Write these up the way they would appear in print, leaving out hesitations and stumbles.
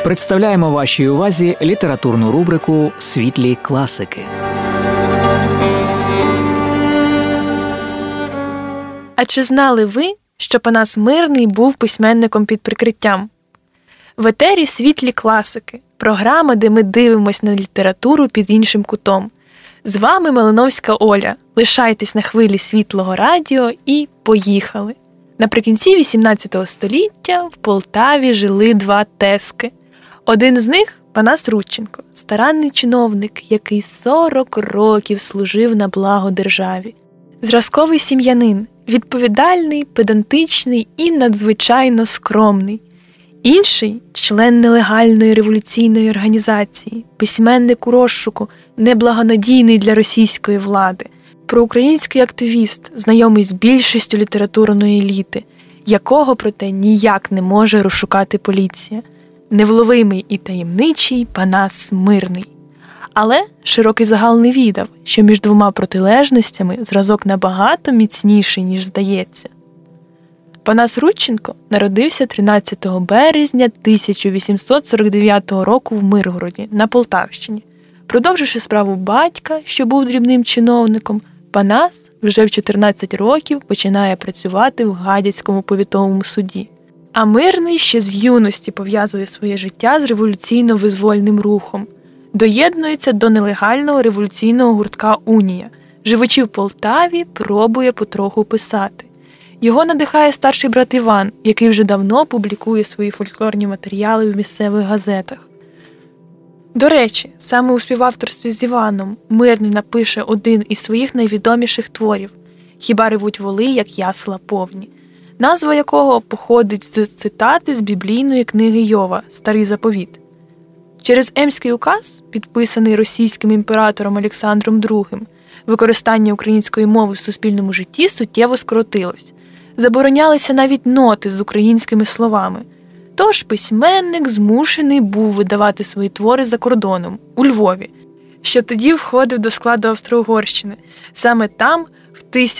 Представляємо вашій увазі літературну рубрику «Світлі класики». А чи знали ви, що Панас Мирний був письменником під прикриттям? В етері «Світлі класики» – програма, де ми дивимось на літературу під іншим кутом. З вами Малиновська Оля. Лишайтесь на хвилі Світлого радіо і поїхали! Наприкінці XVIII століття в Полтаві жили два тески. Один з них – Панас Рудченко, старанний чиновник, який 40 років служив на благо державі. Зразковий сім'янин, відповідальний, педантичний і надзвичайно скромний. Інший – член нелегальної революційної організації, письменник у розшуку, неблагонадійний для російської влади, проукраїнський активіст, знайомий з більшістю літературної еліти, якого, проте, ніяк не може розшукати поліція. Невловимий і таємничий Панас Мирний. Але широкий загал не відав, що між двома протилежностями зразок набагато міцніший, ніж здається. Панас Рудченко народився 13 березня 1849 року в Миргороді на Полтавщині. Продовживши справу батька, що був дрібним чиновником, Панас вже в 14 років починає працювати в Гадяцькому повітовому суді. А Мирний ще з юності пов'язує своє життя з революційно-визвольним рухом. Доєднується до нелегального революційного гуртка «Унія». Живучи в Полтаві, пробує потроху писати. Його надихає старший брат Іван, який вже давно публікує свої фольклорні матеріали в місцевих газетах. До речі, саме у співавторстві з Іваном Мирний напише один із своїх найвідоміших творів «Хіба ревуть воли, як ясла повні», назва якого походить з цитати з біблійної книги Йова «Старий заповіт». Через Емський указ, підписаний російським імператором Олександром II, використання української мови в суспільному житті суттєво скоротилось. Заборонялися навіть ноти з українськими словами. Тож письменник змушений був видавати свої твори за кордоном, у Львові, що тоді входив до складу Австро-Угорщини. Саме там, в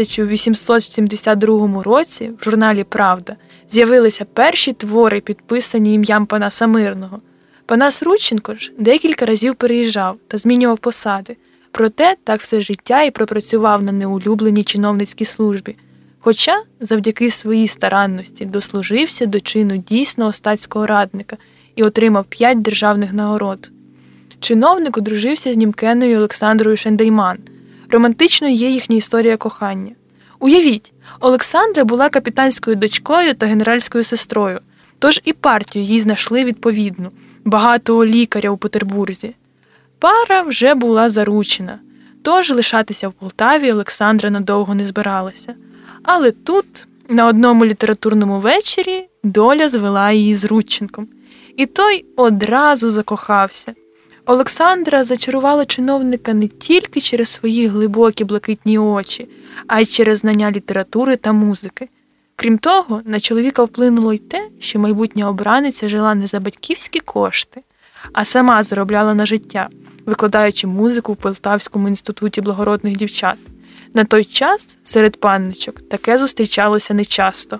1872 році, в журналі «Правда» з'явилися перші твори, підписані ім'ям Панаса Мирного. Панас Рудченко ж декілька разів переїжджав та змінював посади, проте так все життя і пропрацював на неулюбленій чиновницькій службі, хоча завдяки своїй старанності дослужився до чину дійсного статського радника і отримав 5 державних нагород. Чиновник одружився з німкеною Олександрою Шендейман. Романтичною є їхня історія кохання. Уявіть, Олександра була капітанською дочкою та генеральською сестрою, тож і партію їй знайшли відповідну – багатого лікаря у Петербурзі. Пара вже була заручена, тож лишатися в Полтаві Олександра надовго не збиралася. Але тут, на одному літературному вечорі, доля звела її з Рудченком. І той одразу закохався. Олександра зачарувала чиновника не тільки через свої глибокі блакитні очі, а й через знання літератури та музики. Крім того, на чоловіка вплинуло й те, що майбутня обраниця жила не за батьківські кошти, а сама заробляла на життя, викладаючи музику в Полтавському інституті благородних дівчат. На той час серед панночок таке зустрічалося нечасто.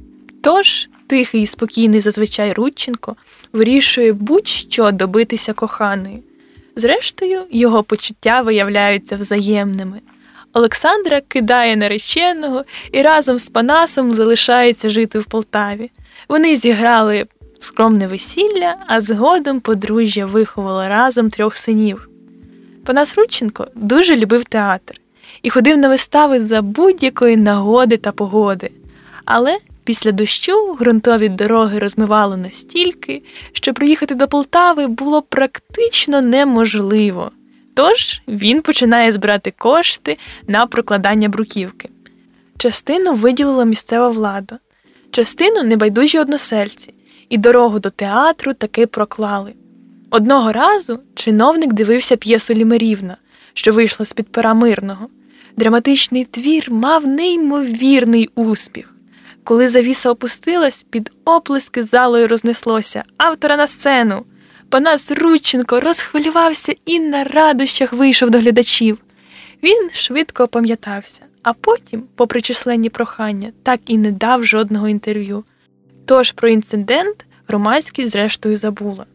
Тож, тихий і спокійний зазвичай Рудченко вирішує будь-що добитися коханої. Зрештою, його почуття виявляються взаємними. Олександра кидає нареченого і разом з Панасом залишається жити в Полтаві. Вони зіграли скромне весілля, а згодом подружжя виховало разом 3 синів. Панас Рудченко дуже любив театр і ходив на вистави за будь-якої нагоди та погоди. Але після дощу ґрунтові дороги розмивало настільки, що приїхати до Полтави було практично неможливо. Тож він починає збирати кошти на прокладання бруківки. Частину виділила місцева влада, частину – небайдужі односельці, і дорогу до театру таки проклали. Одного разу чиновник дивився п'єсу «Лімерівна», що вийшла з-під пера Мирного. Драматичний твір мав неймовірний успіх. Коли завіса опустилась, під оплески залою рознеслося «Автора на сцену!». Панас Рудченко розхвилювався і на радощах вийшов до глядачів. Він швидко опам'ятався, а потім, попри численні прохання, так і не дав жодного інтерв'ю. Тож про інцидент громадськість зрештою забула.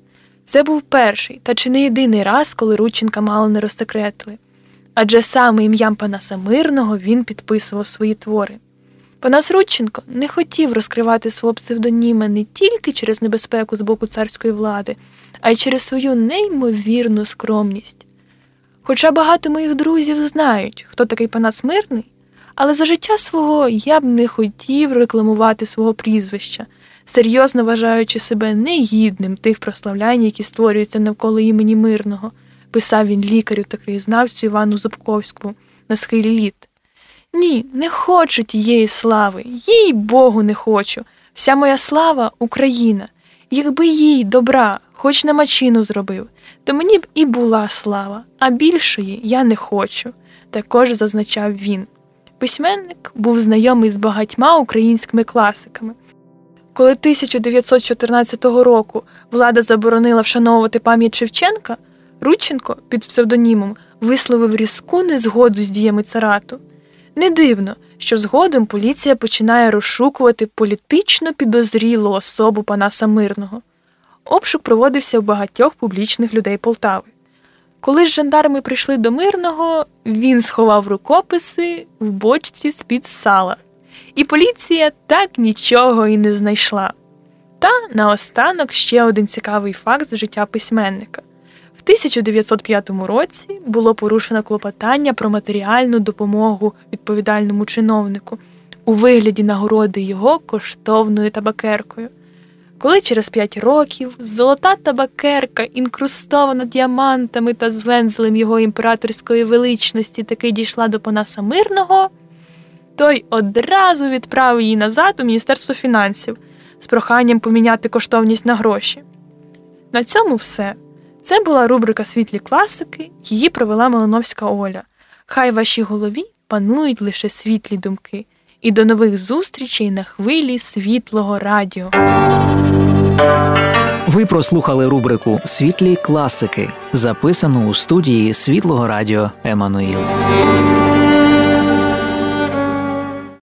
Це був перший та чи не єдиний раз, коли Рудченка мало не розсекретили. Адже саме ім'ям Панаса Мирного він підписував свої твори. Панас Рудченко не хотів розкривати свого псевдоніма не тільки через небезпеку з боку царської влади, а й через свою неймовірну скромність. Хоча багато моїх друзів знають, хто такий Панас Мирний, але за життя свого я б не хотів рекламувати свого прізвища, серйозно вважаючи себе негідним тих прославлянь, які створюються навколо імені Мирного, писав він лікарю та краєзнавцю Івану Зубковському на схилі літ. Ні, не хочу тієї слави, їй Богу не хочу. Вся моя слава – Україна. Якби їй добра, хоч на мачину зробив, то мені б і була слава, а більшої я не хочу, також зазначав він. Письменник був знайомий з багатьма українськими класиками. Коли 1914 року влада заборонила вшановувати пам'ять Шевченка, Рудченко під псевдонімом висловив різку незгоду з діями царату. Не дивно, що згодом поліція починає розшукувати політично підозрілу особу Панаса Мирного. Обшук проводився у багатьох публічних людей Полтави. Коли ж жандарми прийшли до Мирного, він сховав рукописи в бочці з-під сала. І поліція так нічого і не знайшла. Та наостанок ще один цікавий факт з життя письменника. В 1905 році було порушено клопотання про матеріальну допомогу відповідальному чиновнику у вигляді нагороди його коштовною табакеркою. Коли через 5 років золота табакерка, інкрустована діамантами та з вензелем його імператорської величності, таки дійшла до Панаса Мирного, той одразу відправив її назад у Міністерство фінансів з проханням поміняти коштовність на гроші. На цьому все. Це була рубрика «Світлі класики», її провела Малиновська Оля. Хай в вашій голові панують лише світлі думки. І до нових зустрічей на хвилі Світлого радіо. Ви прослухали рубрику «Світлі класики», записану у студії Світлого радіо «Еммануїл».